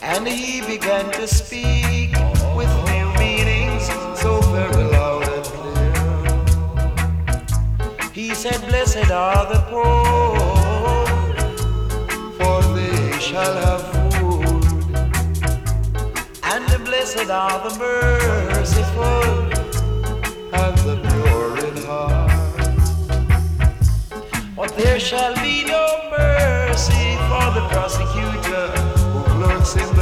And he began to speak with new meanings so very loud and clear. He said, "Blessed are the poor, for they shall have food. And blessed are the merciful and the pure in heart. But there shall be no mercy for the prosecutor who lurks in the